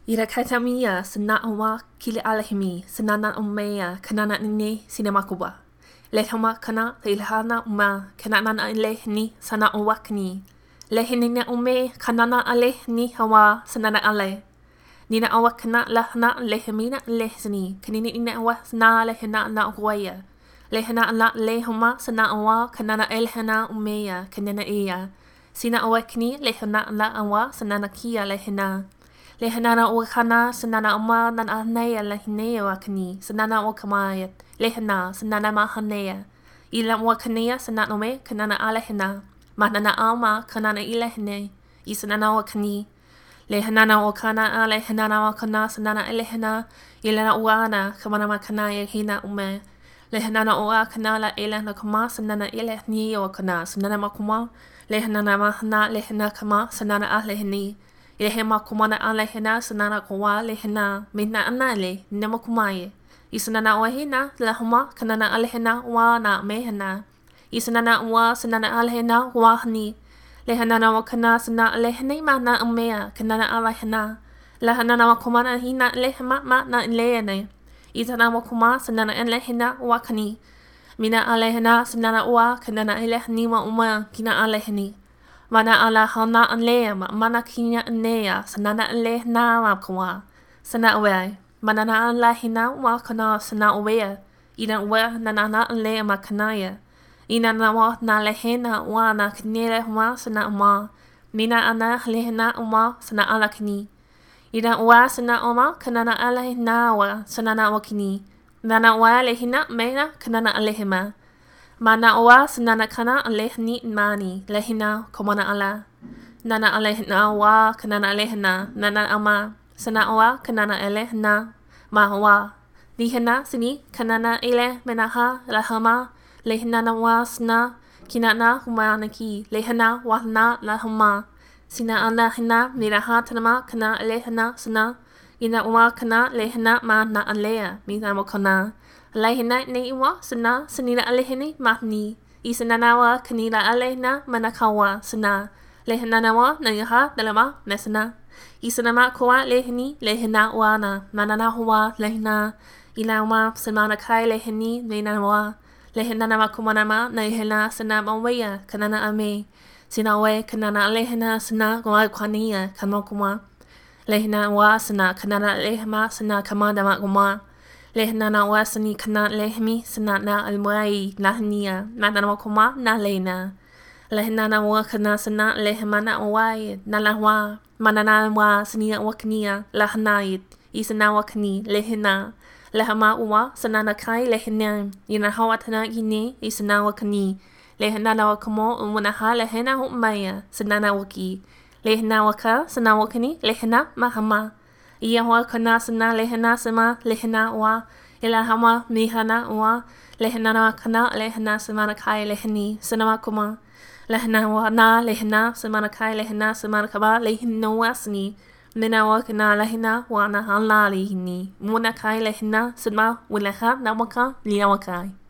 Ira kaitamia sena awa kili alahimi senana umea kanana nini sinemakuba. Lehama kana ilhana uma kanana alehni sana owakni. Lehinina ume kanana alehni hawa senana ale. Nina awakana lahna lehemina lehsni kanini ina awa na lehena na uwaya. Lehena la lehoma sana awa kanana elhena umea kanana iya. Sina awakni lehena la awa senana kia lehena. Lehanana o kana sanana ama nan anaya lahinea wakani sanana o kamayat lehana sanana mahanea ila wakania sanana me kanana alehena manana ama kanana ilehne isanana wakani lehanana o kana alehanana wakana sanana elehena ila uana kamana makanaya hina ume lehanana o akana la elehna kama sanana elehni o kana sanana makuma lehanana mahana lehana kama sanana alehni Ilehema kumana alehena sanana kawa lehena mina anale nema kumaye. Isanana wahina lahuma kanana alehena wa na mehena. Isanana wa sanana alehena wahni. Lehanana wakana sana alehene mana umea kanana alehena. Lahanana wakumana hina lehema ma na leene. Isana wakuma sanana alehena wakani. Mina alehena sanana wa kanana alehni wa uma kina alehni. Mana ala hana anlea mana kinya anea sanana ale na mapkawa sana away manana ala hina wa kana sana away ina wa nanana ale makanaya ina na wa na lehena wa na knele wa sana ma mina ana lehena uma sana ala kini ina wa sana oma kanana ala na wa sanana wakini nana wa lehina mena kanana alehema Mana oa sanana kana alehni mani lehina komana ala. Nana alehna wa kanana alehna nana ama. Sana oa kanana alehna mahawa. Lihena sini kanana ele menaha lahama. Lehna na wa sna kinana humanaki. Lehna wahna lahama. Sina ala hina niraha tanama kana alehna sana. Ina oa kana lehna ma na alea mina mokana. Lehena ne iwa sana sanina alehene mahni. Isananawa kanila alehna manakawa sana. Lehenanawa na yaha dalama mesana. Isanama koa leheni lehena wana. Mananawa lehena. Ilawa semana kai leheni lenawa. Lehenanawa kumanama na ihena sana mawaya kanana ame. Sinawe kanana alehena sana kwa kwania kamokuma. Lehena wa sana kanana lehema sana kamadama kuma. Lehnana wasani kana lehmi sanana almuai lahnia nana wakuma na lena. Lehnana wakana sana lehmana awai nalahwa manana wa sania waknia lahnait isana wakni lehna. Lehama uwa sanana kai lehna ina hawatana gine isana wakni. Lehnana wakamo umunaha lehena humaya sanana waki. Lehna waka sana wakni lehna mahama. Ia wa kana sana lehena sama lehena wa ila hama mihana wa lehena na kana lehena semana kai lehni sanama kuma lehena wa na lehena semana kai lehena semana kaba lehna wasni mina wa kana lehena wa na halali ni muna kai lehena sama wilaha na waka liawakai